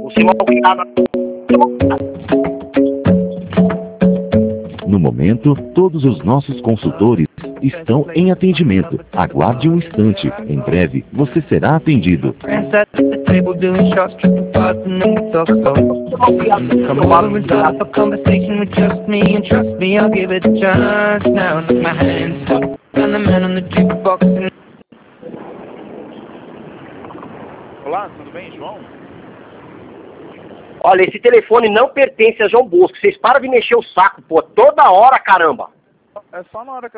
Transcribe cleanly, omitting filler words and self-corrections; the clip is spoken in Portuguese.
O Simão que tá na... No momento, todos os nossos consultores estão em atendimento. Aguarde um instante. Em breve, você será atendido. Olá, tudo bem, João? Olha, esse telefone não pertence a João Bosco. Vocês param de mexer o saco, pô, toda hora, caramba. É só na hora que